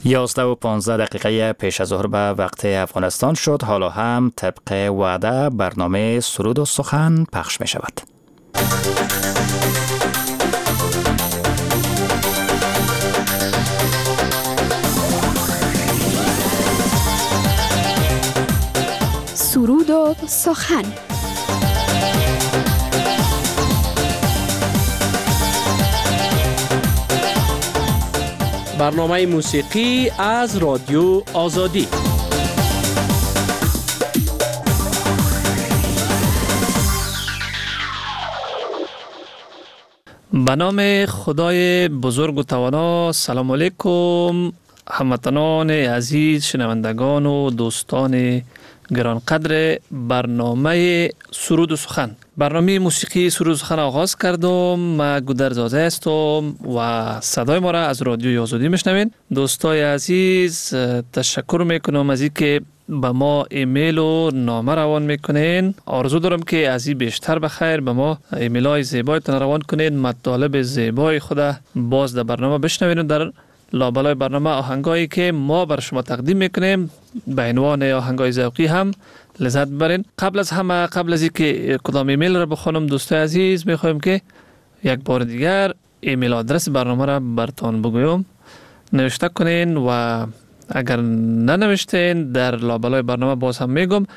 11:15 پیش از ظهر به وقت افغانستان شد. حالا هم طبق وعده برنامه سرود و سخن پخش می شود. سرود و سخن. برنامه موسیقی از رادیو آزادی. به نام خدای بزرگ و توانا. سلام علیکم هموطنان عزیز، شنوندگان و دوستان گرانقدر برنامه سرود و سخن. برنامه موسیقی سرود و سخن آغاز کردم. من گودرزاده هستم و صدای ما را از رادیوی آزادی میشنوین. دوستای عزیز، تشکر میکنم از اینکه به ما ایمیل و نامه روان میکنین. آرزو دارم که از این بیشتر بخیر به ما ایمیل های زیبایتان روان کنین، مطالب زیبای خود باز در برنامه بشنوین و در لابلای برنامه آهنگایی که ما بر شما تقدیم میکنیم به عنوان آهنگای ذوقی هم لذت ببرین. قبل از همه، قبل از اینکه کدام ایمیل را بخونم، دوستای عزیز میخوایم که یک بار دیگر ایمیل آدرس برنامه را براتون بگویم. نوشته کنین و اگر ننوشتین در لابلای برنامه باز هم میگم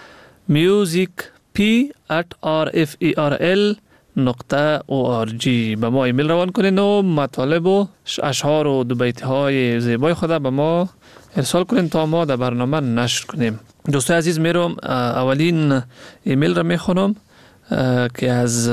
musicp@rferl.org به ما ایمیل روان کنین و مطالب و اشعار و دو بیت های زیبای خود به ما ارسال کنین تا ما در برنامه نشر کنیم. دوستای عزیز، میرم اولین ایمیل را میخونم که از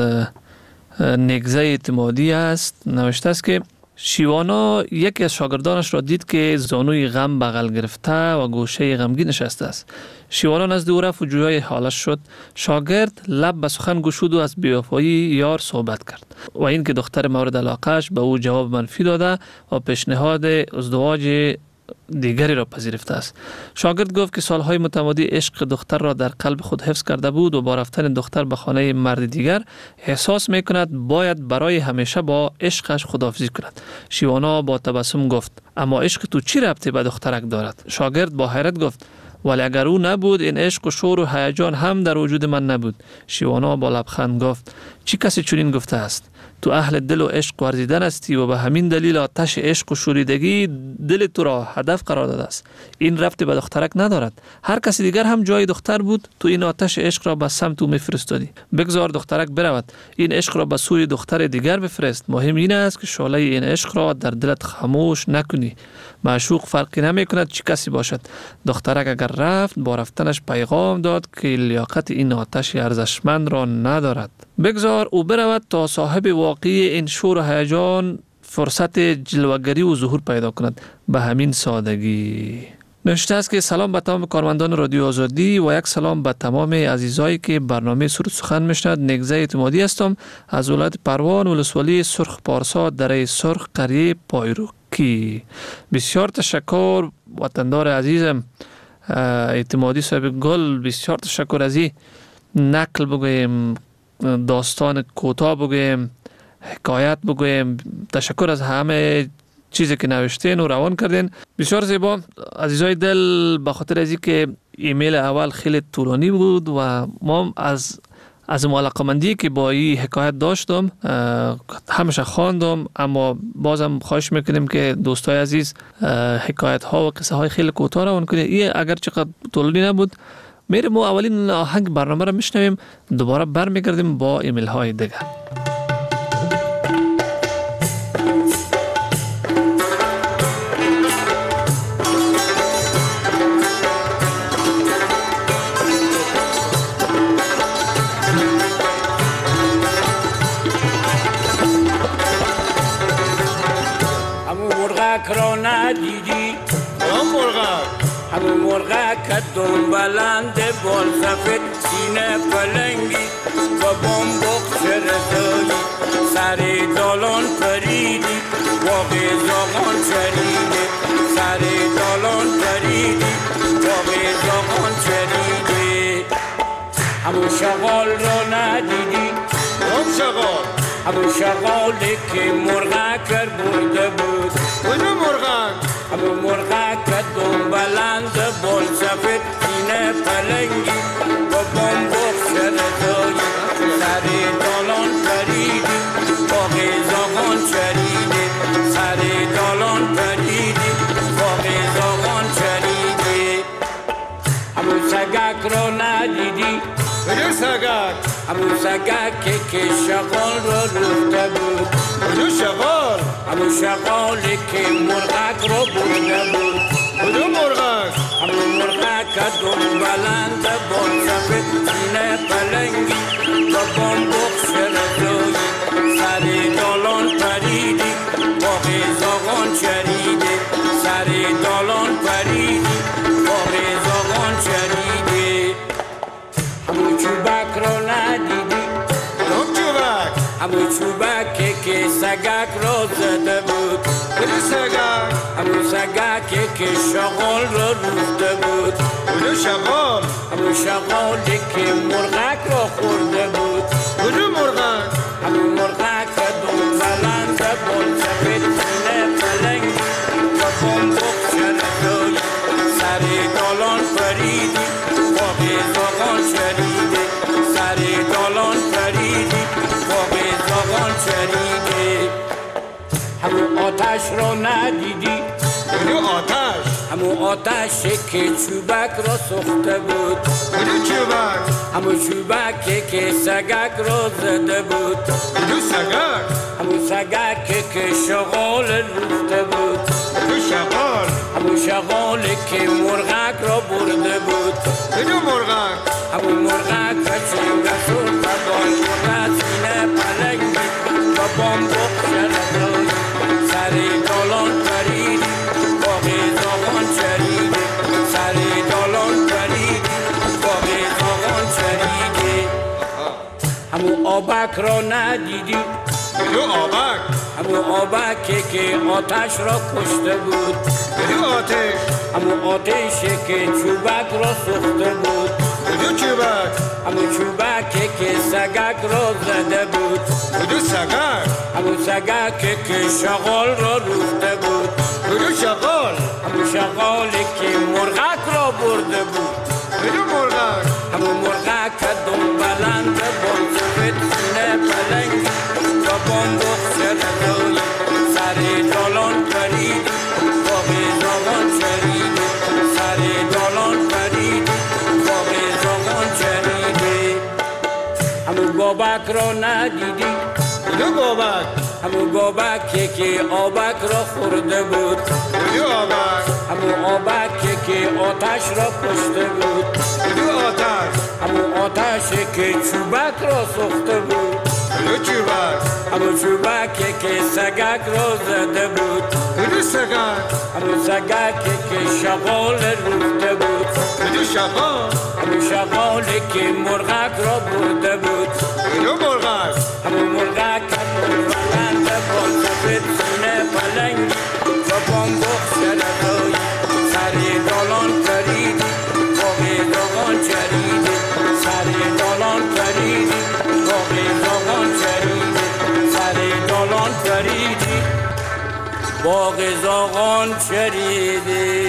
نگزه اعتمادی است. نوشته است که شیوانا یکی از شاگردانش را دید که زانوی غم بغل گرفته و گوشه غمگین نشسته است. شیوانا نزد او رفت و جویای حالش شد. شاگرد لب به سخن گشود و از بی‌وفایی یار صحبت کرد و این که دختر مورد علاقه‌اش به او جواب منفی داده و پیشنهاد ازدواج دیگری را پذیرفته است. شاگرد گفت که سالهای متمادی عشق دختر را در قلب خود حفظ کرده بود و با رفتن دختر به خانه مرد دیگر احساس می کند باید برای همیشه با عشقش خداحافظی کند. شیوانا با تبسم گفت اما عشق تو چی ربطی به دخترک دارد؟ شاگرد با حیرت گفت ولی اگر او نبود این عشق و شور و هیجان هم در وجود من نبود. شیوانا با لبخند گفت چی کسی چنین گفته است؟ تو اهل دل و عشق ورزیدن هستی و به همین دلیل آتش عشق و شوریدگی دل تو را هدف قرار داده است. این ربطی به دخترک ندارد. هر کسی دیگر هم جای دختر بود، تو این آتش عشق را به سمت او میفرستادی. بگذار دخترک برود، این عشق را به سوی دختر دیگر بفرست. مهم این است که شعله این عشق را در دلت خاموش نکنی. معشوق فرقی نمی کند چی کسی باشد. دخترک اگر رفت، با رفتنش پیغام داد که لیاقت این آتش ارزشمند را ندارد. بگذار او برود تا صاحب واقعی این شور و هیجان فرصت جلوگری و ظهور پیدا کند. به همین سادگی. نوشته است که سلام به تمام کارمندان رادیو آزادی و یک سلام به تمام عزیزایی که برنامه سرود سخن میشنوند. نگزه اعتمادی هستم از ولایت پروان، ولسوالی سرخ پارسا، دره سرخ، قریه پایروکی. بسیار تشکر وطندار عزیزم اعتمادی صاحب گل. بسیار تشکر از این نقل بگویم، داستان کوتاه بگویم، حکایت بگویم. تشکر از همه چیزی که نوشتین و روان کردین. بسیار زیبا عزیزای دل. به خاطر از اینکه ایمیل اول خیلی طولانی بود و ما از علاقه‌مندی که با این حکایت داشتم همیشه خواندم، اما بازم خواهش میکنیم که دوستای عزیز حکایت ها و قصه های خیلی کوتاه روان کنید. این اگر چقدر طولانی نبود. میریم ما اولین آهنگ برنامه را میشنویم، دوباره برمیگردیم با ایمیل های دیگه. را ندیدی همون مرغه که دنبالند بال سفید سینه پلنگی و بامبک رسایی سر دالان پریدی واقع زاغان چریدی سر دالان پریدی واقع زاغان چریدی همون شغال را ندیدی همون شغالی که مرغه کر برده بود همون مرغه سگک همون سگکی که شغال رو رفته بود کدوم شغال؟ همون شغالی که مرغک رو برده بود کدوم مرغک؟ همون مرغک که دم بلند با سفید سینه پلنگی و بامبوق شرزوی سری دالان پریدی باقی زاغان چریدی سری دالان پریدی باقی زاغان چریدی همون چوبک رو ندیدی کدوم چوبک؟ همون چوبکی که سگک رو زده بود کدوم سگک؟ همون سگکی که شغال رو رفته بود کدوم شغال؟ همون شغالی که مرغک رو خورده بود کدوم مرغک؟ همون مرغک که دم بلند بال سفید سینه پلنگی و بامبوق شرزوی سری دالان پریدی باقی زاغان چریدی سری دالان پریدی باقی زاغان چریدی همون آتش رو ندیدی کدوم آتش؟ همون آتشی که چوبک را سوخته بود کدوم چوبک؟ همون چوبکی که سگک را زده بود کدوم سگک؟ همون سگکی که شغال رفته بود کدوم شغال؟ همون شغالی که مرغک را برده بود کدوم مرغک؟ همون مرغک که چنگه سرد بال مرغک سینه پلنگی و بامبوق شرزوی سری دالان پریدی باقی زاغان چریدی سری دالان پریدی باقی زاغان چریدی همون آبک را ندیدی کدوم آبک؟ همون آبکی که آتش را کشته بود کدوم آتش؟ همون آتشی که چوبک را سوخته بود کدوم چوبک؟ همون چوبکی که سگک را زده بود کدوم سگک؟ همون سگکی که شغال را رفته بود کدوم شغال؟ همون شغالی که مرغک را برده بود کدوم مرغک؟ همون مرغک که دم بلند بال سفید سینه پلنگی و بامبوق شرزوی سری دالان پریدی باقی زاغان چریدی سری دالان پریدی باقی زاغان چریدی همون بابک را ندیدی کدوم بابک؟ همون بابکی که آبک را خورده بود کدوم آبک؟ همون آبکی که آتش را کشته بود کدوم آتش؟ همون آتشی که چوبک را سوخته بود کدوم چوبک؟ همون چوبکی که سگک را زده بود کدوم سگک؟ همون سگکی که شغال رفته بود کدوم شغال؟ همون شغالی که مرغک را برده بود کدوم مرغک؟ همون مرغک که بلند بال سفید سینه پلنگی و بامبوق شرزوی سری دالان پریدی باقی زاغان چریدی سری دالان پریدی باقی زاغان چریدی سری دالان پریدی باقی زاغان چریدی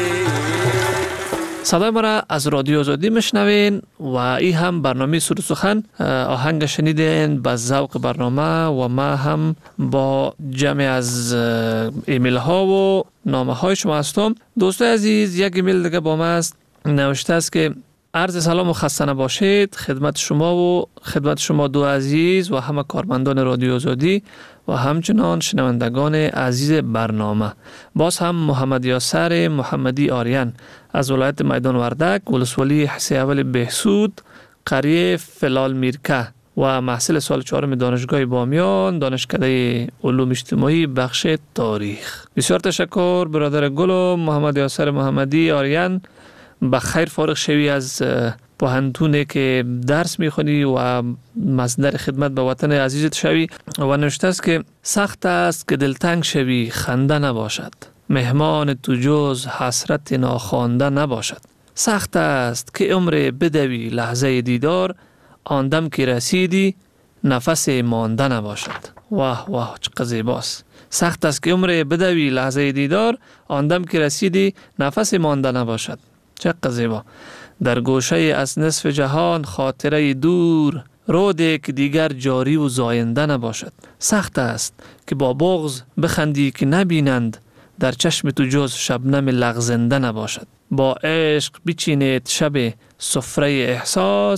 صدای ما را از رادیو آزادی میشنوین و این هم برنامه سرود سخن. آهنگ شنیدین به ذوق برنامه و ما هم با جمع از ایمیل ها و نامه های شما هستم. دوستای عزیز، یک ایمیل دیگه با ما است، نوشته است که عرض سلام و خسته نباشید خدمت شما و خدمت شما دو عزیز و همه کارمندان رادیو آزادی و همچنان شنوندگان عزیز برنامه. باز هم محمد یاسر محمدی آریان از ولایت میدان وردک، ولسوالی حسی اول بهسود، قریه فلال میرکه و محصل سال 4 دانشگاه بامیان، دانشکده علوم اجتماعی بخش تاریخ. بسیار تشکر برادر گل و محمد یاسر محمدی آریان. به خیر فارغ شوی از پوهنتونی که درس میخونی و مصدر خدمت به وطن عزیزت شوی. و نوشته است که سخت است که دلتنگ شوی خنده نباشد، مهمان تو جز حسرت ناخوانده نباشد. سخت است که عمر بدوی لحظه دیدار، آن دم که رسیدی نفس مانده نباشد. واه واه چقدر زیباست. سخت است که عمر بدوی لحظه دیدار، آن دم که رسیدی نفس مانده نباشد. چقدر زیبا. در گوشه از نصف جهان خاطره دور، روده که دیگر جاری و زاینده نباشد. سخت است که با بغض بخندی که نبینند، در چشم تو جز شبنم لغزنده نباشد. با عشق بچینید شب سفره احساس،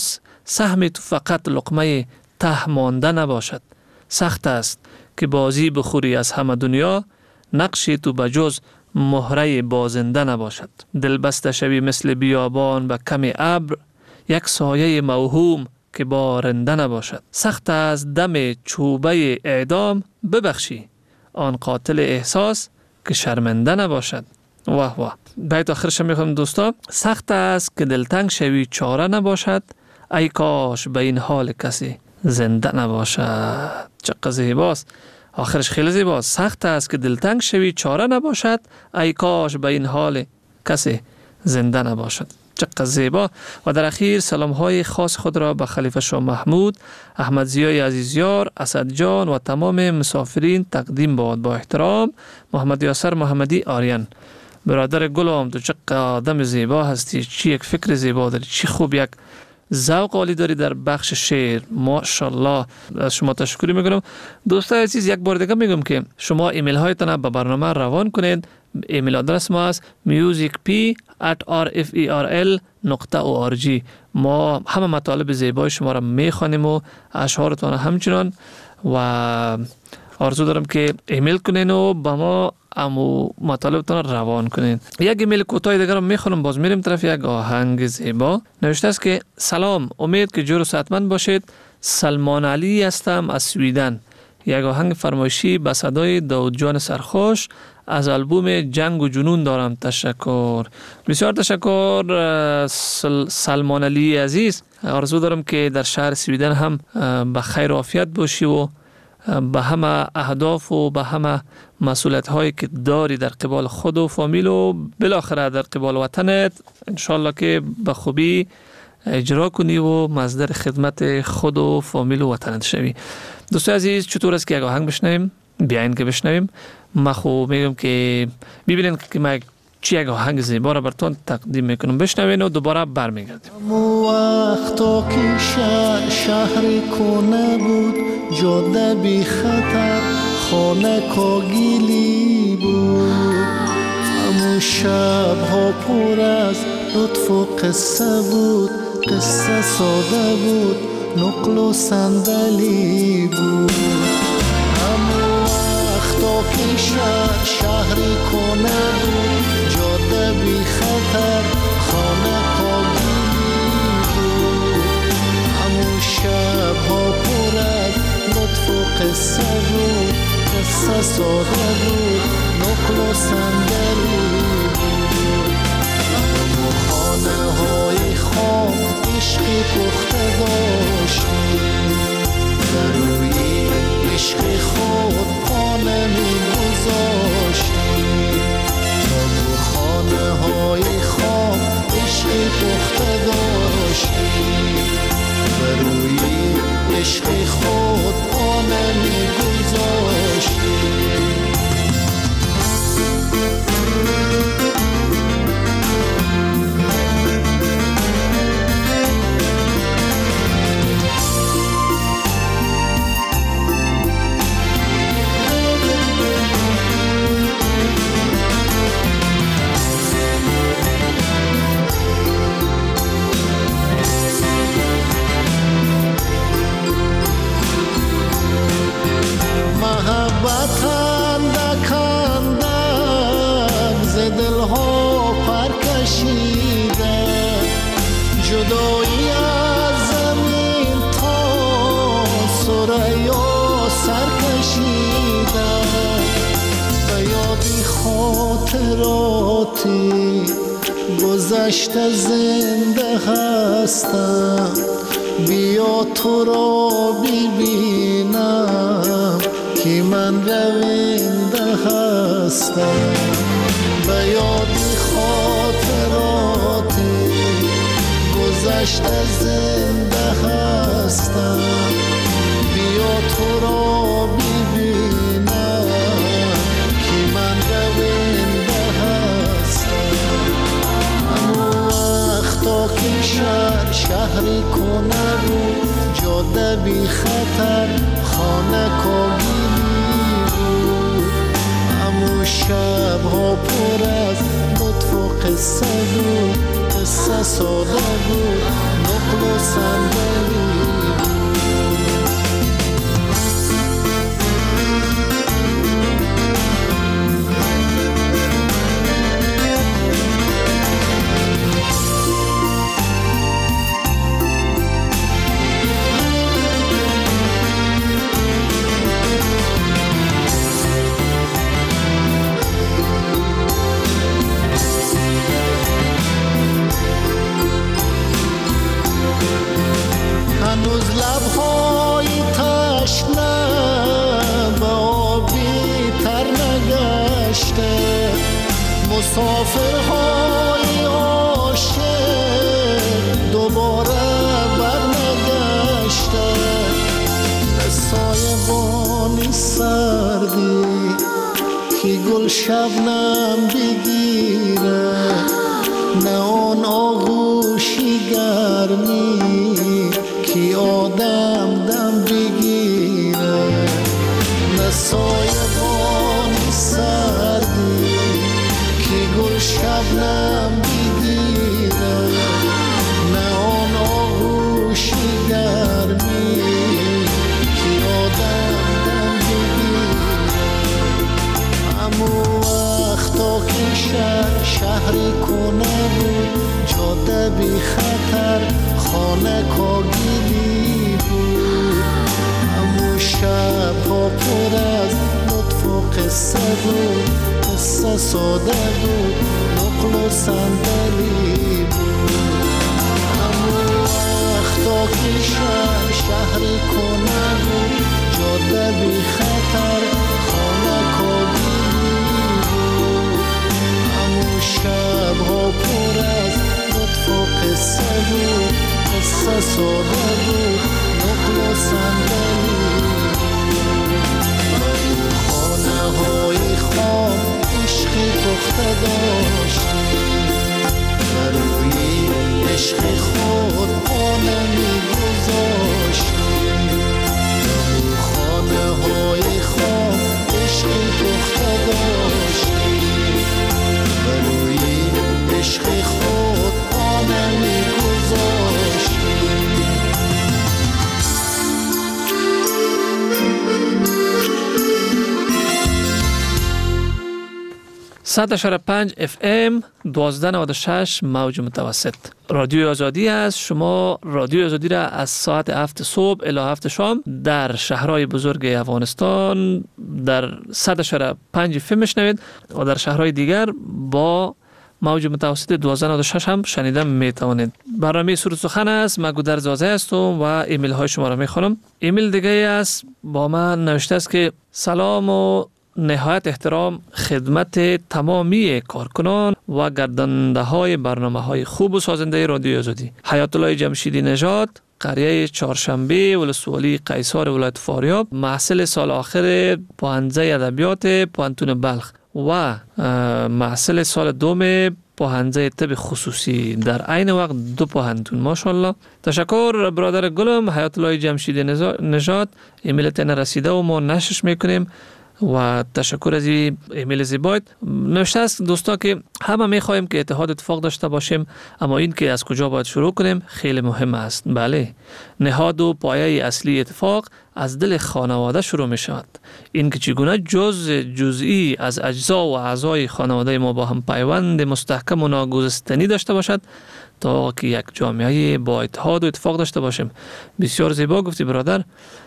سهم تو فقط لقمه ته مانده نباشد. سخت است که بازی بخوری از همه دنیا، نقش تو بجز مهره بازنده نباشد. دل بسته شوی مثل بیابان به کم ابر، یک سایه موهوم که بارنده نباشد. سخت از دم چوبه اعدام، ببخشی آن قاتل احساس که شرمنده نباشد. واه واه. بیت آخرش میخوام دوستا. سخت است که دلتنگ شوی چاره نباشد، ای کاش به این حال کسی زنده نباشد. چقدر زیباست. آخرش خیلی زیباست. سخت است که دلتنگ شوی چاره نباشد، ای کاش به این حال کسی زنده نباشد. چقدر زیبا. و در اخیر سلام های خاص خود را به خلیفه شاه محمود، احمد ضیای عزیزیار، اسد جان و تمام مسافرین تقدیم باد. با احترام، محمد یاسر محمدی آریان. برادر گلم، تو چقدر آدم زیبا هستی، چی یک فکر زیبا داری، چی خوب یک ذوق عالی داری در بخش شعر. ماشاءالله. از شما تشکر میکنم. دوستان عزیز، یک بار دیگه میگم که شما ایمیل هایتان به برنامه روان کنید. ایمیل آدرس ما است musicp@rferl.org. ما همه مطالب زیبای شما را میخوانیم و اشعارتان همچنان، و آرزو دارم که ایمیل کنین و با ما امو مطالبتان را روان کنین. یک ایمیل کوتاه دیگر رو میخونم، باز میریم طرف یک آهنگ زیبا. نوشته است که سلام، امید که جور و صحتمند باشید. سلمان علی هستم از سویدن. یک آهنگ فرمایشی به صدای داود جان سرخوش از آلبوم جنگ و جنون دارم. تشکر، بسیار تشکر سلمان علی عزیز. آرزو دارم که در شهر سویدن هم به خیر و عافیت باشی و به همه اهداف و به همه مسئولیت هایی که داری در قبال خود و فامیل و بالاخره در قبال وطنت، انشالله که به خوبی اجرا کنی و مصدر خدمت خود و فامیل و وطنت شوی. دوستان عزیز، چطور است که یک آهنگ بشنویم؟ بیاین که بشنویم. من خوب میگم که ببینین که من چی یک آهنگ زیبا را براتون تقدیم میکنم. بشنوین و دوباره برمیگردیم. وقتا که شهر کنه بود، جاده بی خطر، خانه کاگیلی بود. همون شب ها پر از لطف و قصه بود، قصه ساده بود، نقل و صندلی بود. همون وقتا که شهری کنه بود، جاده بی خطر، خانه کاگیلی بود. همون شب ها پر از لطف و قصه بود، قصه ساده بود، نقل و صندلی بود. همون خانه های خام عشقی پخته داشتیم، در روی عشق خود پا نمی گذاشتیم. همون خانه های خام عشقی پخته داشتیم، در روی عشق خود پا نمی گذاشتیم. محبت اندک اندک ز دلها پر کشیده، جدایی از زمین تا ثریا سر کشیده. به یادی خاطراتی گذشته زنده هستم، بیا تو را ببینم که من رونده هستم. به یادی خاطراتی گذشته زنده هستم، بیا تو را ببینم که من رونده هستم. همون وقتا که شهری کنه بود، جاده بی خطر، خانه کاگیلی بود. همون شب ها پر از لطف و قصه بود، قصه قصه ساده بود نقل و صندلی هنوز لبهای تشنه به آبی تر نگشته مسافرهای عاشق دوباره بر نگشته به سایبانی سردی که گل شبنم بگیره نه آن آغوشی گرمی که آدم دم بگیره نه سایبانی سردی که گل شبنم بگیره نه آن آغوشی گرمی که آدم دم بگیره همو وقتا که شهری کنه بود جاده بی خطر خانه کاگیلی بود همو شب ها پر از لطف و قصه بود قصه ساده بود نقل و صندلی بود همو وقتا که شهری کنه بود جاده بی خطر خانه کاگیلی بود همو شب ها پر از لطف و قصه بود قصه ساده بود نقل و صندلی خانه های خام عشقی پخته داشتی بر روی عشق خود پانه می گذاشتی خانه های خام عشقی پخته داشتی بر روی عشق خود پانه می گذاشتی 100.5 FM 1296 موج متوسط رادیو آزادی است. شما رادیو آزادی را از ساعت 7 صبح الی 7 شام در شهرهای بزرگ افغانستان در 100.5 FM میشنوید و در شهرهای دیگر با موج متوسط 1296 هم شنیدن میتوانید. برنامه سرود سخن است. من گودرز زازه هستم و ایمیل های شما را میخوانم. ایمیل دیگه است با من نوشته است که سلام و نهایت احترام خدمت تمامی کارکنان و گرداننده های برنامه های خوب و سازنده رادیو آزادی. حیات الله جمشیدی نژاد، قریه چهارشنبه، ولسوالی قیصار، ولایت فاریاب، محصل سال آخر پوهنځی ادبیات پوهنتون بلخ و محصل سال دوم پوهنځی طب خصوصی در عین وقت دو پوهنتون. ماشاءالله. تشکر برادر گلم حیات الله جمشیدی نژاد. ایمیلت رسیده و ما نشرش میکنیم و تشکر از ایمیل زیبایت. نوشته است دوستا که همه میخوایم که اتحاد اتفاق داشته باشیم، اما این که از کجا باید شروع کنیم خیلی مهم است. بله، نهاد و پایه اصلی اتفاق از دل خانواده شروع می شود. این که چگونه جزئی از اجزا و اعضای خانواده ما با هم پیوند مستحکم و ناگسستنی داشته باشد تا که یک جامعه با اتحاد و اتفاق داشته باشیم. بسیار زیبا گفتی برادر.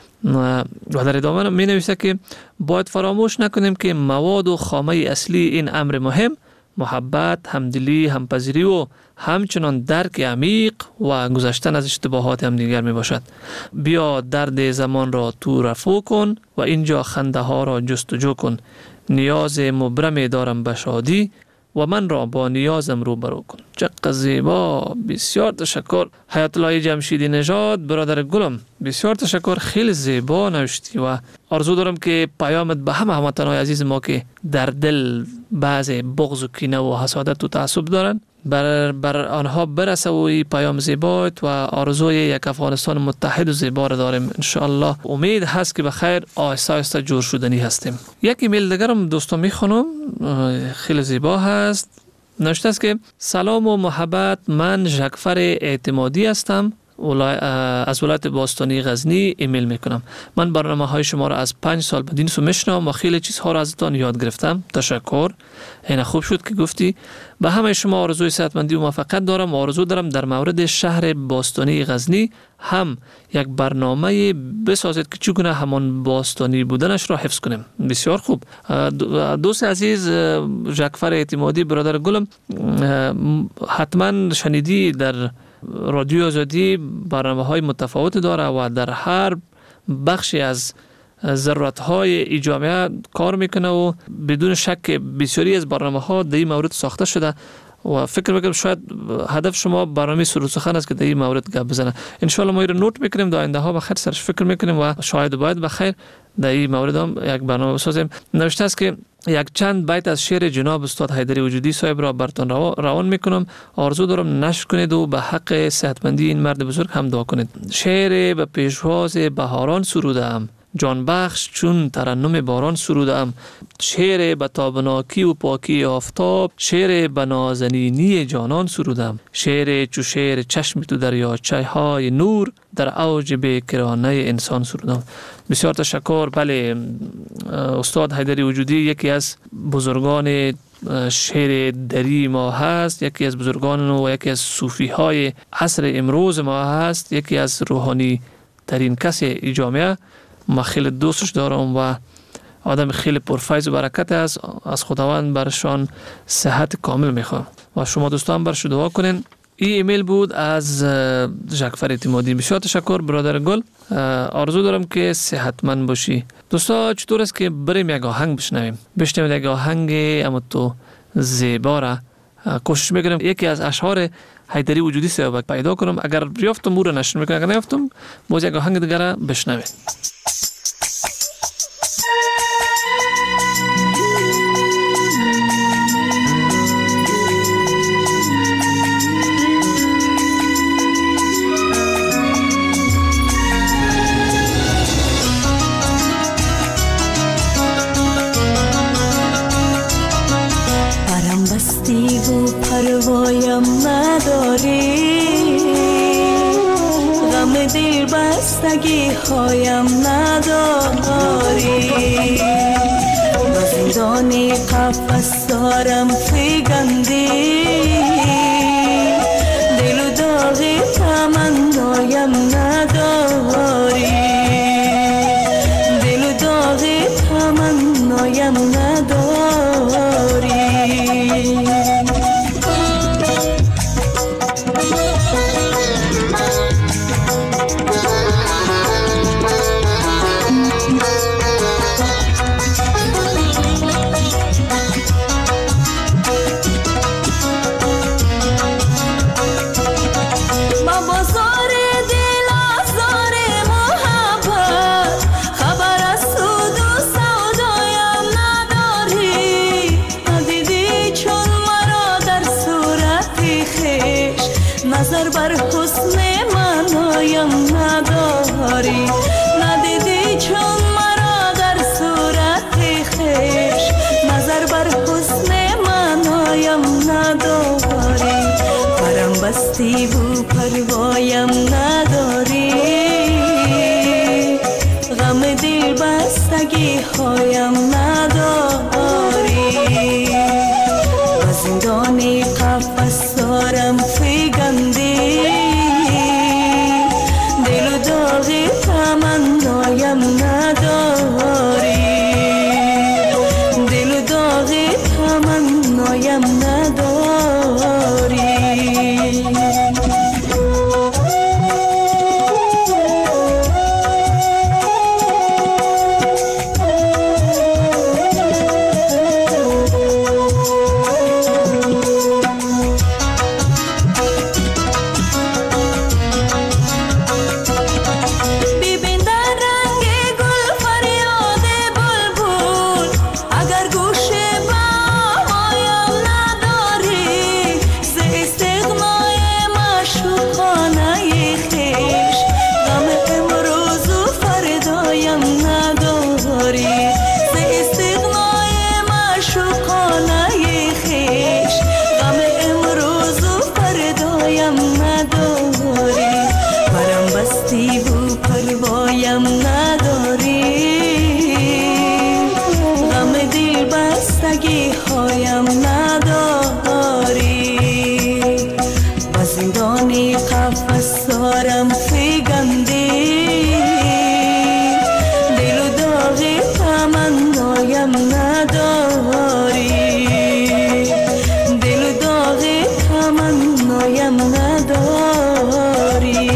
و در ادامه می نویسه که باید فراموش نکنیم که مواد و خامه اصلی این امر مهم محبت، همدلی، همپذیری و همچنان درک عمیق و گذشتن از اشتباهات همدیگر می باشد. بیا درد زمان را تو رفو کن و اینجا خنده ها را جستجو کن. نیاز مبرم دارم به شادی و من را با نیازم روبرو کن. چقدر زیبا. بسیار تشکر حیات الله جمشیدی نژاد برادر گلم. بسیار تشکر، خیلی زیبا نوشتی و آرزو دارم که پیامت به همه هموطنان عزیز ما که در دل بعض بغض و کینه و حسادت و تعصب دارن بر آنها برسه و این پیام زیبایت و آرزوی یک افغانستان متحد و زیبا را داریم ان شاء الله. امید هست که بخیر آهسته آهسته جور شدنی هستیم. یک ایمیل دیگرم دوستان میخونم، خیلی زیبا هست. نوشته است که سلام و محبت، من جعفر اعتمادی هستم از ولایت باستانی غزنی ایمیل میکنم. من برنامه های شما را از 5 سال بدین سو میشنوم و خیلی چیزها را ازتان یاد گرفتم. تشکر. این خوب شد که گفتی. به همه شما آرزوی صحتمندی و موفقیت دارم و آرزو دارم در مورد شهر باستانی غزنی هم یک برنامه بسازید که چگونه همان باستانی بودنش را حفظ کنیم. بسیار خوب. دوست عزیز جعفر اعتمادی برادر گلم، حتما شنیدی در رادیو آزادی برنامه‌های متفاوت داره و در هر بخشی از ضرورت‌های ای جامعه کار میکنه و بدون شک بسیاری از برنامه‌ها در این مورد ساخته شده و فکر میکنم شاید هدف شما برنامه سرود سخن است که در این مورد گپ بزنه. ان شاء الله ما رو نوت میکنیم، در آینده ها بخیر سرش فکر میکنیم و شاید باید بخیر در این مورد هم یک برنامه بسازیم. نوشته است که یک چند بیت از شعر جناب استاد حیدری وجودی صاحب را براتون روان میکنم. آرزو دارم نشر کنید و به حق صحتمندی این مرد بزرگ هم دعا کنید. شعر به پیشواز بهاران سرودم، جان بخش چون ترنم باران سرودم. شعر به تابناکی و پاکی آفتاب، شعر به نازنینی جانان سرودم. شعر چو شعر چشم تو دریاچه های نور، در اوج بیکرانه انسان سرودم. بسیار تشکر. بله، استاد حیدری وجودی یکی از بزرگان شعر دری ما هست، یکی از بزرگان و یکی از صوفی های عصر امروز ما هست، یکی از روحانی ترین کسی جامعه. ما خیلی دوستش دارم و آدم خیلی پرفیض و برکت است. از خداوند برشان صحت کامل میخوام و شما دوستان برش دعا کنین. این ایمیل بود از جعفر اعتمادی. بسیار تشکر برادر گل. آرزو دارم که صحتمند باشی. دوستا چطور است که بریم یک آهنگ بشنویم یک آهنگ اما تو زیبا را کوشش میکنم یکی از اشعار حیدری وجودی صاحب پیدا کنم. اگر یافتم او را نشر میکنم، اگر نیافتم باز یک آهنگ دیگر را بشنویم. پروایم نداری، غم دل بستگی هایم نداری. با زندانی قفس دارم فگندی، دل و داغی تمنایم نداری، دل و داغی تمنایم نداری. نظر بر حسن منایم نداری، ندیدی چون مرا در صورت خویش. نظر بر حسن منایم نداری، پرم بستی و پروایم نداری، غم دل بستگی هایم نداری. و زندانی قفس دارم فگندی، دل و داغی تمنایم نداری، دل و داغی تمنایم نداری. هایم نداری با زندانی قفس دارم فگندی دل و داغ تمنایم نداری دل و داغ تمنایم نداری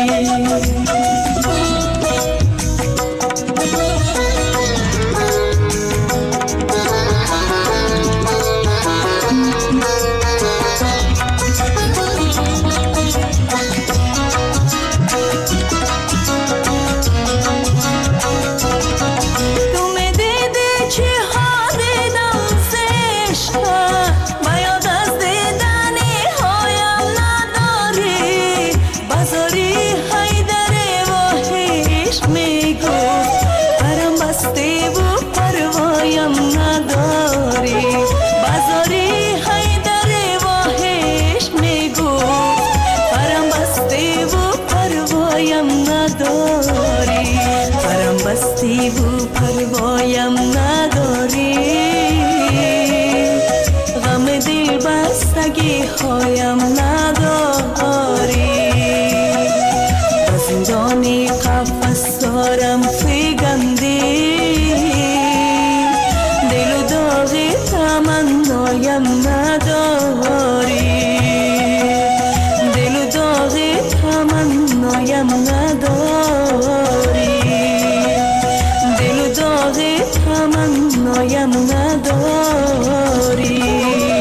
پروایم نداری غم دل بستگی هایم نداری با زندانی قفس دارم فگندی دل و داغ تمنایم نداری دل و داغ تمنایم نداری تمنایم نداری.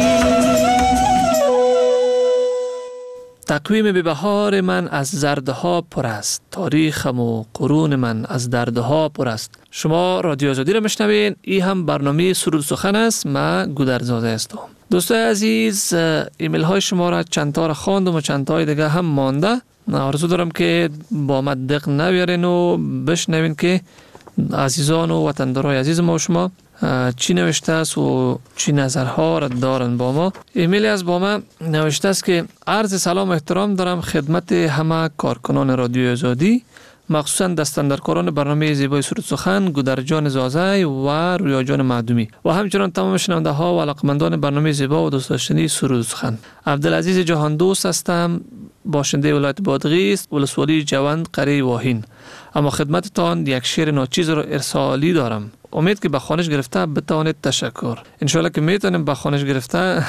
تقویم بهار من از زردها پر است، تاریخم و قرون من از دردها پر است. شما رادیو آزادی را میشنوین. این هم برنامه سرود سخن است. من گودرزاده هستم. دوستای عزیز، ایمیل های شما را چند تا را خواندم و چند تای دیگه هم مانده. آرزو دارم که با من دق نبیارین و بشنوین که عزیزان و وطندارای عزیز ما و شما چی نوشته است و چی نظرها را دارن با ما. ایمیلی از با ما نوشته است که عرض سلام و احترام دارم خدمت همه کارکنان رادیو آزادی، مخصوصا دستاندرکاران برنامه زیبای سرود سخن گودرجان زازای و رویا جان معدومی و همچنان تمام شنونده ها و علاقمندان برنامه زیبا و دوست داشتنی سرود سخن. عبدالعزیز جهان دوست هستم، باشنده ولایت بادغیس، ولسوالی جوند، قریه واهین. اما خدمتتان یک شعر ناچیز را ارسالی دارم. امید که به خوانش گرفته بتوانید تشکر. انشالله که میتونیم به خوانش گرفته.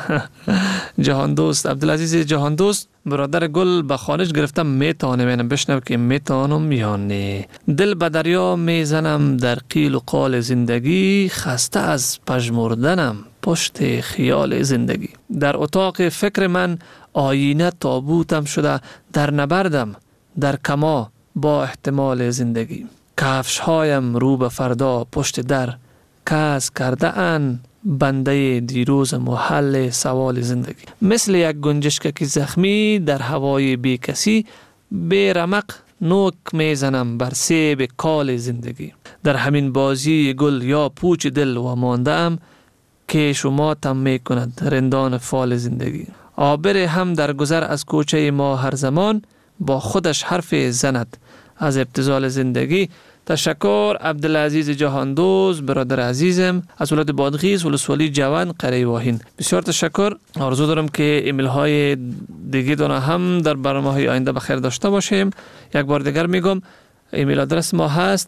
جهان دوست، عبدالعزیز جهان دوست، برادر گل به خوانش گرفته میتونم. بشنو که میتونم یا نه. دل به دریا میزنم در قیل و قال زندگی، خسته از پژمردنم پشت خیال زندگی. در اتاق فکر من آینه تابوتم شده، در نبردم در کما با احتمال زندگی. کفش هایم رو به فردا پشت در، کس کرده ان بنده دیروز محل سوال زندگی. مثل یک گنجشک زخمی در هوای بی کسی، بی رمق نوک میزنم بر سیب کال زندگی. در همین بازی گل یا پوچ دل و ماندم، که شما تم میکند رندان فال زندگی. عابر هم در گذر از کوچه ما هر زمان، با خودش حرف زند از ابتذال زندگی. تشکر عبدالعزیز جهان دوست، برادر عزیزم از ولایت بادغیس، ولسوالی جوند، قریه واهین. بسیار تشکر. آرزو دارم که ایمیل های دیگه دانه هم در برنامه های آینده بخیر داشته باشیم. یک بار دیگر میگم ایمیل آدرس ما هست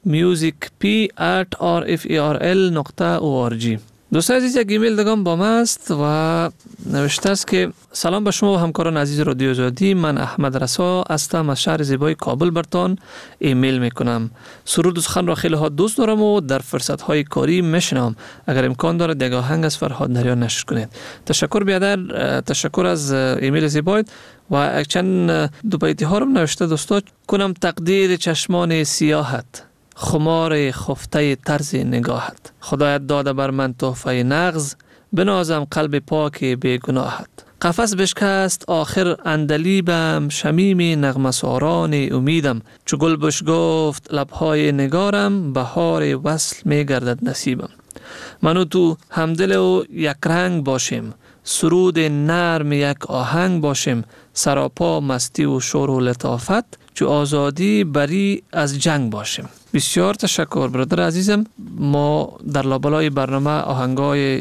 musicp@rferl.org. دوستان عزیز، یک ایمیل دیگه با ما است و نوشته است که سلام به شما و همکاران عزیز رادیو آزادی. من احمد رسا هستم، از شهر زیبای کابل برتان ایمیل میکنم. سرود سخن را خیلی ها دوست دارم و در فرصت های کاری میشنم. اگر امکان دارد یک آهنگ از فرهاد نریان نشر کنید. تشکر بیادر، تشکر از ایمیل زیبایت. و چند دو بیتی ها رو نوشته دوستا. کنم تقدیر چشمان سیاحت، خمار خفته طرز نگاهت. خدایت داده بر من تحفه نغز، بنازم قلب پاک بیگناهت. قفس بشکست آخر اندلیبم، شمیم نغمساران امیدم. چو گل بش گفت لبهای نگارم، بهار وصل میگردد نصیبم. من و تو همدل و یک رنگ باشیم، سرود نرم یک آهنگ باشیم. سراپا مستی و شور و لطافت، چو آزادی بری از جنگ باشیم. بسیار تشکر برادر عزیزم. ما در لابلای برنامه آهنگای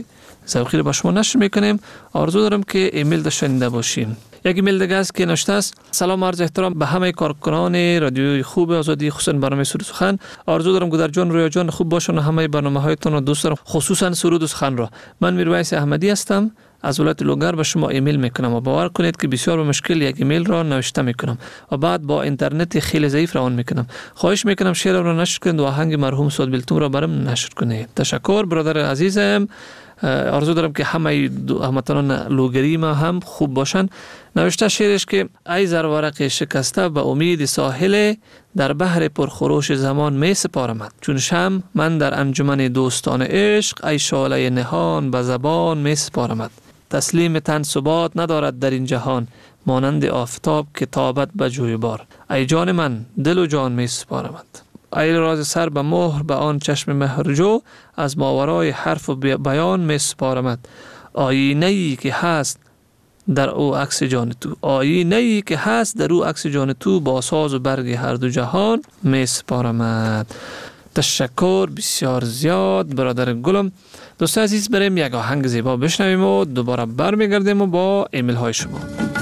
ذوقی رو با شما نشر میکنیم. آرزو دارم که ایمیل داشته باشیم. یک ایمیل دیگه است که نوشته است: سلام، عرض احترام به همه کارکنان رادیوی خوب آزادی، خصوصا برنامه سرود و سخن. آرزو دارم گودر جان، رویا جان خوب باشن و همه برنامه‌هایتون رو دوست دارم، خصوصا سرود و سخن را. من میرویس احمدی هستم، از ولایت لوگر به شما ایمیل میکنم و باور کنید که بسیار به مشکل یک ایمیل را نوشته میکنم و بعد با اینترنت خیلی ضعیف روان میکنم. خواهش میکنم شعر را نشر کنید و آهنگ مرحوم سعد بیلتون را برام نشر کنید. تشکر برادر عزیزم. آرزو دارم که همه هموطنان لوگری ما هم خوب باشن. نوشته شعرش که ای زرورق شکسته به امید ساحل، در بحر پرخروش زمان می سپارمت. چون شم من در انجمن دوستان عشق، ای شاله نهان به زبان می سپارمت. تسلیم تن ثبات ندارد در این جهان، مانند آفتاب که تابد به جویبار. ای جان من دل و جان می سپارمت. ای راز سر به مهر به آن چشم مهرجو، از ماورای حرف و بیان می سپارمت. آینه‌ای که هست در او عکس جان تو، آینه‌ای که هست در او عکس جان تو، با ساز و برگ هر دو جهان می سپارمت. تشکر بسیار زیاد برادر گلم. دوست عزیز، بریم یک آهنگ زیبا بشنویم و دوباره برمیگردیم و با ایمیل های شما.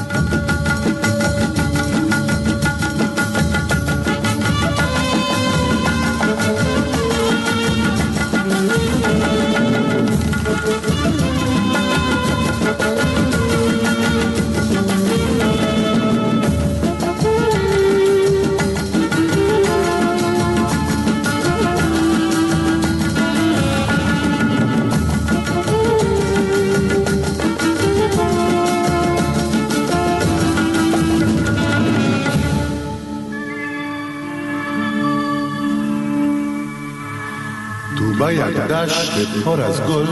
با یک دشت پر از گل،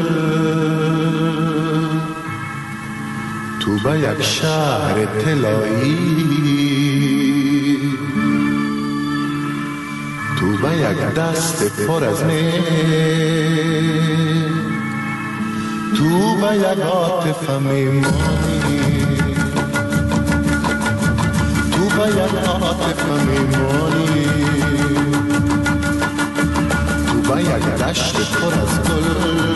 تو با یک شهر طلایی، تو با یک دست پر از می، تو با یک عاطفه میمانی، تو با یک عاطفه میمانی، با یک دشت پر از گل،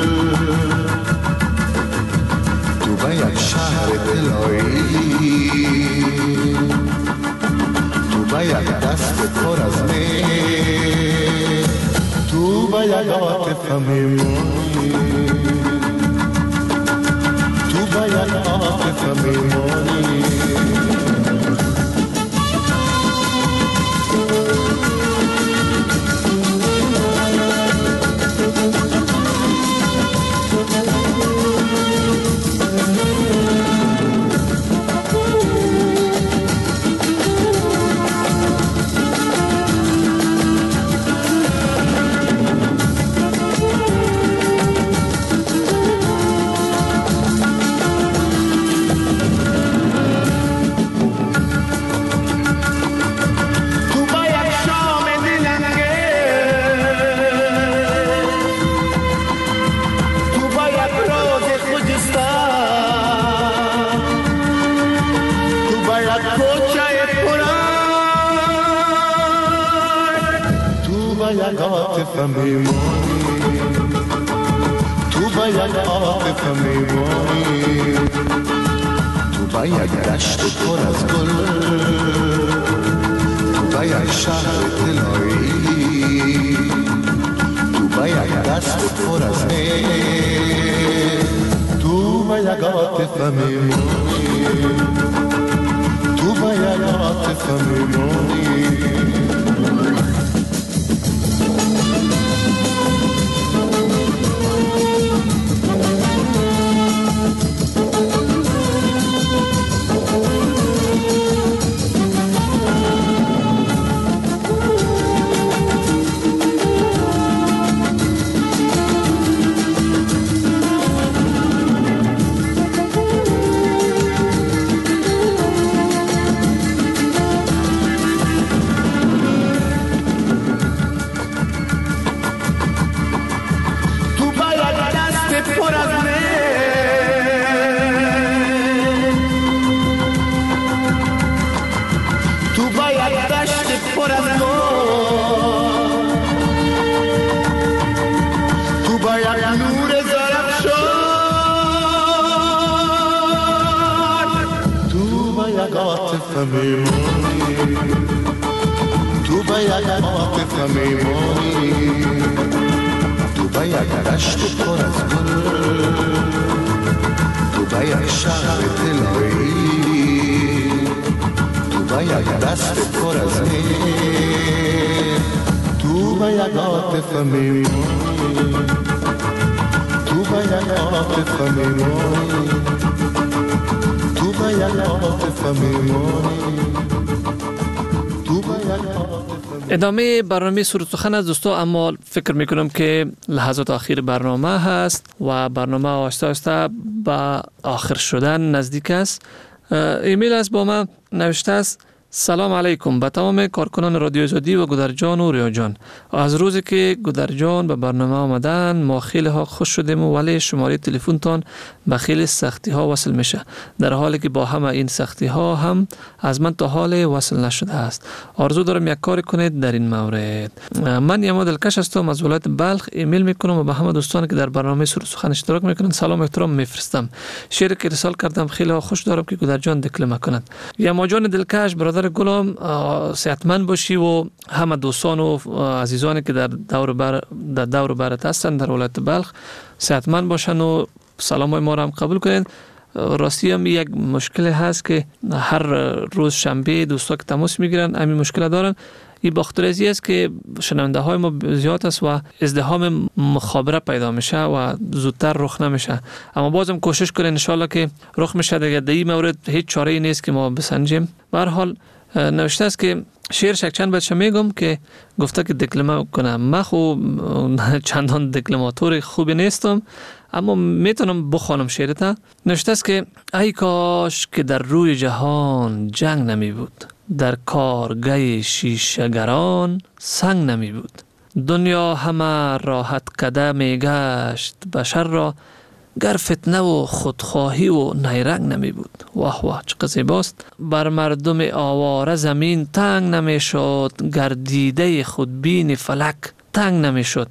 تو با یک شهر طلایی، تو با یک دست پر از می، تو با یک عاطفه میمانی، تو با یک عاطفه میمانی. تو با یک عاطفه میمانی، تو با یک دشت پر از گل، تو با یک شهر طلایی، تو با یک دست پر از می، تو با یک عاطفه میمانی، تو با یک عاطفه میمانی. میمونی، تو به یک عاطفه میمونی، تو به یک دشت پر از گل، تو به یک شهر طلایی، تو به یک دست پر از نیل، تو به یک عاطفه میمونی، تو به یک عاطفه میمونی، تو به یک عاطفه میمونی، تو به یک عاطفه. ادامه برنامه سرود سخن از دوستا، اما فکر میکنم که لحظات آخر برنامه هست و برنامه آهسته آهسته به آخر شدن نزدیک است. ایمیل از با من نوشته است: سلام علیکم به تمام کارکنان رادیو آزادی و گودرجان و ریاجان. از روزی که گودرجان به برنامه آمدن ما خیلی ها خوش شدیم، ولی شماره تلفنتان به خیلی سختی ها وصل میشه، در حالی که با همه این سختی ها هم از من تا حال وصل نشده است. آرزو دارم یک کار کنید در این مورد. من یما دلکش هستم از ولایت بلخ. ایمیل میکنم و به همه دوستان که در برنامه سرود سخن اشتراک میکنن سلام و احترام میفرستم. شعری که ارسال کردم خیلی ها خوش دارم که گودرجان دکلمه کند. یما جان دلکش، برادر گلم، صحتمند باشی و همه دوستان و عزیزانی که در دور برت هستن در ولایت بلخ صحتمند باشن و سلامای ما را هم قبول کنید. راستی هم یک مشکل هست که هر روز شنبه دوستا که تماس میگیرن همین مشکل دارن. این باخترزی است که شنونده های ما زیاد است و ازدحام مخابره پیدا میشه و زودتر رخ نمیشه، اما بازم کوشش کنین ان شاء الله که رخ میشه. دیگه در این مورد هیچ چاره ای نیست که ما بسنجیم. به هر حال نوشته است که شعر چند بچه میگم که گفته که دکلمه کنم. من خوب چندان دکلماتور خوبی نیستم، اما میتونم بخوانم شعرتا. نوشته است که ای کاش که در روی جهان جنگ نمی بود، در کارگاه شیشه‌گران سنگ نمی بود. دنیا همه راحت کده می گشت، بشر را گر فتنه و خودخواهی و نیرنگ نمی بود. واه واه چه زیباست. بر مردم آواره زمین تنگ نمی شد، گر دیده خودبین فلک تنگ نمی شد.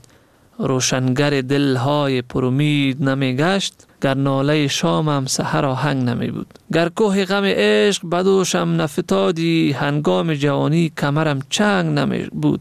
روشنگر دلهای پرامید نمی گشت، گر ناله شامم سحر آهنگ نمی بود. گر کوه غم عشق بدوشم نفتادی، هنگام جوانی کمرم چنگ نمی بود.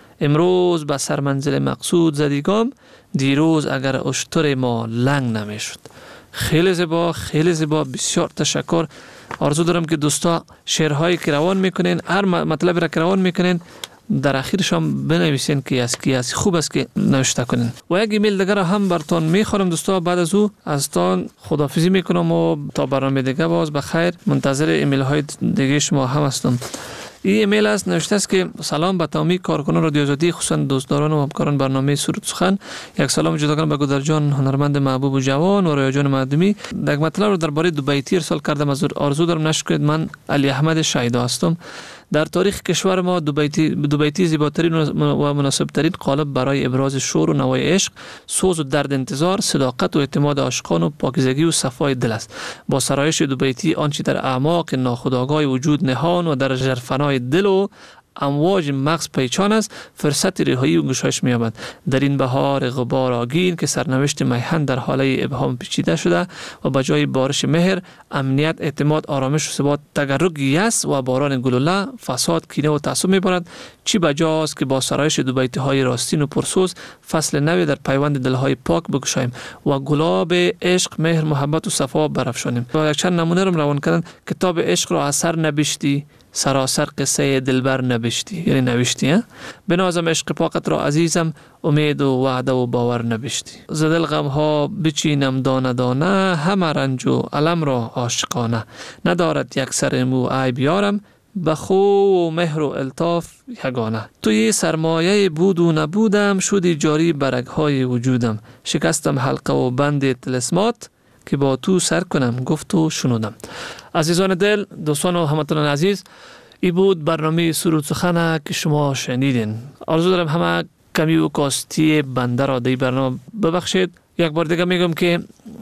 امروز به سر منزل مقصود زدیگام، دیروز اگر اشتر ما لنگ نمی شد. خیلی زیبا، خیلی زیبا، بسیار تشکر. آرزو دارم که دوستا شعرهایی که روان میکنین، هر مطلبی را که روان میکنین در اخیرش هم بنویسین که از خوب است که نوشته کنین. و یک ایمیل دیگر هم براتون میخورم دوستا. بعد از او از تان خداحافظی میکنم و تا برنامه دیگه باز بخیر منتظر ایمیل های دیگه شما هم هستم. این ایمیل است، نوشته است که سلام به تمامی کارکنان رادیو آزادی، خصوصا دوستداران و همکاران برنامه سرود سخن. یک سلام جداگانه به گودرجان هنرمند محبوب و جوان و ریاجان معدومی. یک مطلب رو درباره دوبیتی ارسال کردم. از آرزو دارم نشر کنید. من علی احمد شایدا هستم. در تاریخ کشور ما دوبیتی زیباترین و مناسبترین قالب برای ابراز شور و نوای عشق، سوز و درد انتظار، صداقت و اعتماد عاشقان و پاکیزگی و صفای دل است. با سرایش دوبیتی آنچه در اعماق ناخودآگاه وجود نهان و در ژرفنای دل و امواج مغز پیچان است، فرصت رهایی و گشایش می‌یابد. در این بهار غبار آگین که سرنوشت میهن در حاله ابهام پیچیده شده و به جای بارش مهر، امنیت، اعتماد، آرامش و ثبات تگرگ یأس و باران گلوله، فساد، کینه و تعصب می‌بارد. چی بجاست که با سرایش دوبیتی‌های راستین و پرسوز فصل نوی در پیوند دل‌های پاک بگشاییم و گلاب عشق، مهر، محبت و صفا برافشانیم. و یک چند نمونه رو روان کردن. کتاب عشق را از سر نبشتی، سراسر قصه دلبر نبشتی، یعنی نوشتی. بنازم عشق پاکت را عزیزم، امید و وعده و باور نبشتی. زدل غم ها بچینم دانه دانه، همه رنج و علم را عاشقانه. ندارد یک سر مو عیب یارم، بخو و مهر و الطاف یگانه. توی سرمایه بود و نبودم، شدی جاری برگهای وجودم. شکستم حلقه و بند طلسمات، که با تو سر کنم گفت و شنودم. عزیزان دل، دوستان و هموطنان عزیز، ای بود برنامه سرود سخن که شما شنیدین. آرزو دارم همه کمی و کاستی بنده را در برنامه ببخشید. یک بار دیگه میگم که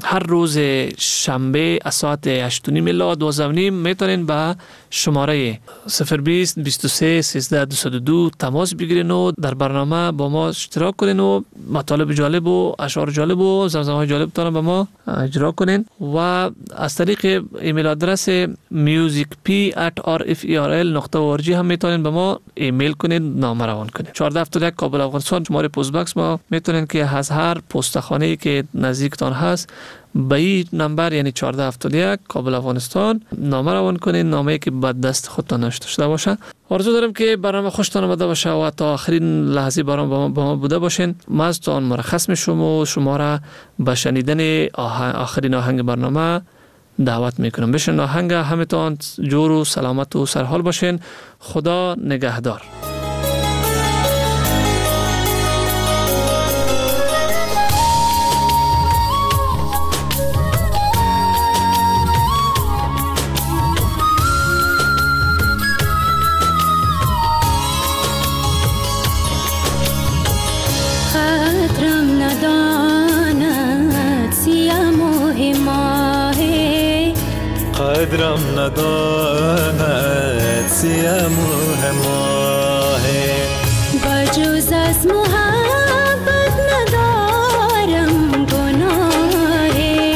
هر روز شنبه از ساعت 8:30 الی 12:30 میتونین به شماره 020 23 13 202 تماس بگیرین و در برنامه با ما اشتراک کنین و مطالب جالب و اشعار جالب و زمزمه‌های جالب تان به ما اجرا کنین و از طریق ایمیل آدرس musicp@rferl.org هم میتونین به ما ایمیل کنین، نامه روان کنین. 1471 کابل افغانستان شماره پست باکس ما میتونین که از هر پستخانه‌ای که نزدیکتان هست به این نمبر یعنی 1471 کابل افغانستان نامه روان کنین، نامه‌ای که به دست خودتان نوشته شده باشه. آرزو دارم که برنامه خوشتان آمده باشه و تا آخرین لحظه با ما بوده باشین. ما از تان مرخص میشم و شما را به شنیدن آخرین آهنگ برنامه دعوت میکنم. بشین آهنگ همتان جور و سلامت و سرحال باشین. خدا نگهدار. قدرم نداند سیم و هماه بجز از محبت ندارم گناه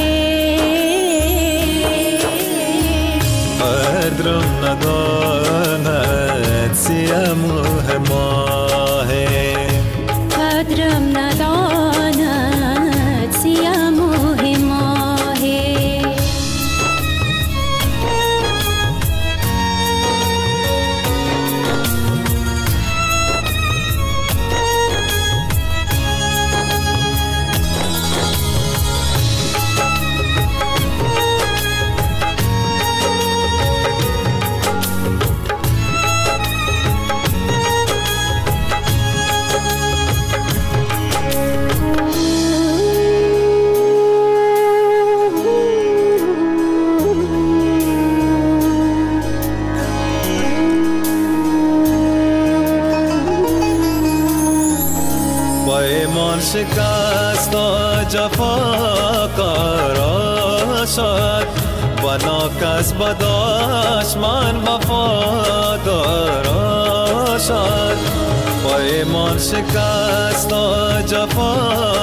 قدرم نداند سیم و هماه قدرم نداند سیم و هماه شکست و جفا کارا شد بنا کس بداش من وفادارا شد پیمان شکست و جفا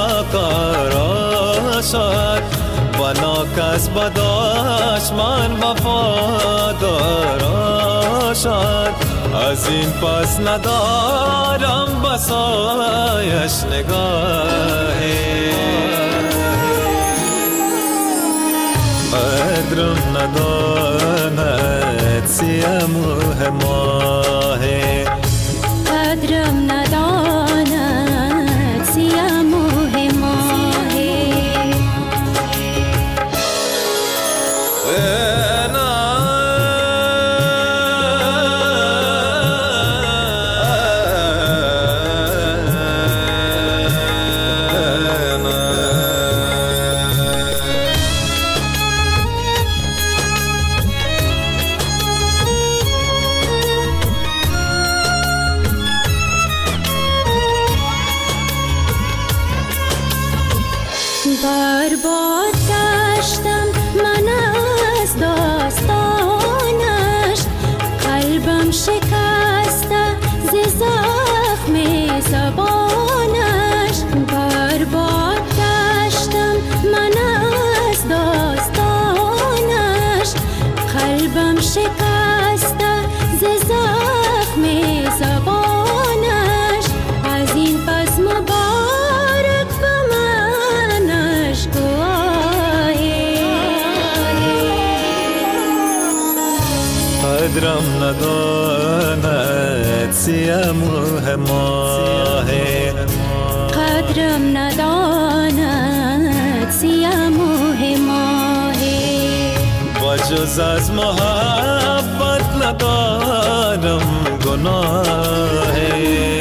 کارا شد بنا کس بداش من وفادارا شد از این پس ندارم بسایش نگاهی قدرم نداند سیم و هماه قدرم نداند سیم و هماه برباد گشتم من از داستانش قلبم شکسته ز زخم زبانش برباد گشتم من از داستانش قلبم شکسته ز زخم زبانش از این پس مبارک به منش قدرم نداند سیم و هماه قدرم نداند سیم و هماه بجز از محبت ندارم گناه